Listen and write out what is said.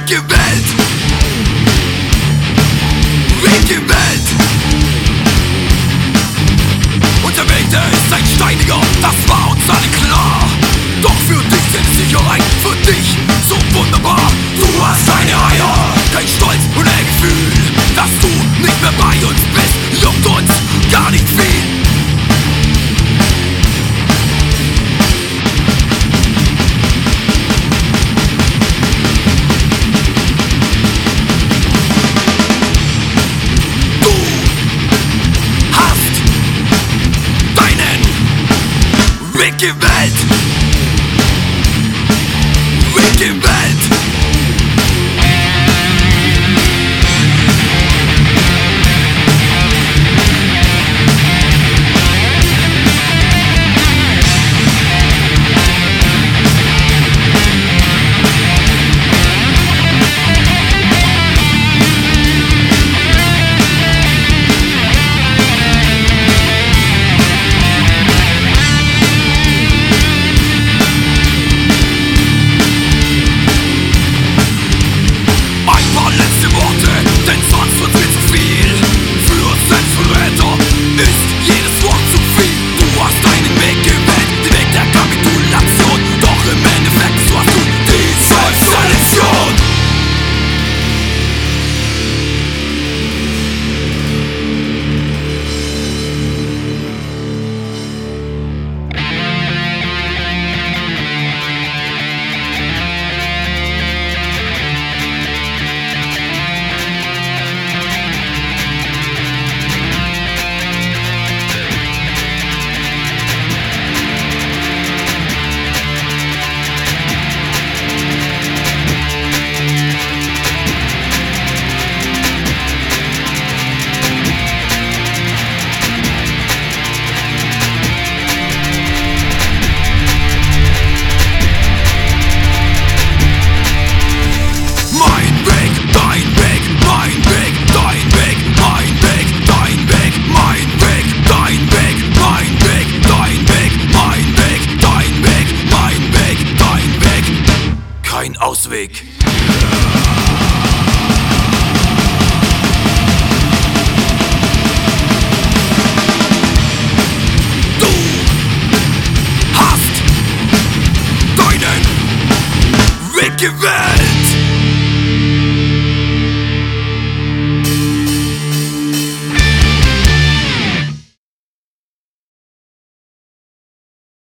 Wicke Welt, Wicke Welt. Und der Weg, der ist ein steiniger, das war uns alle klar. Doch für dich sind Sicherheit, für dich so wunderbar. Du hast deine Eier, kein Stolz und ein Gefühl, dass du nicht mehr bei uns bist, juckt uns gar nicht viel. Wicke Welt, Wicke Welt. Ausweg.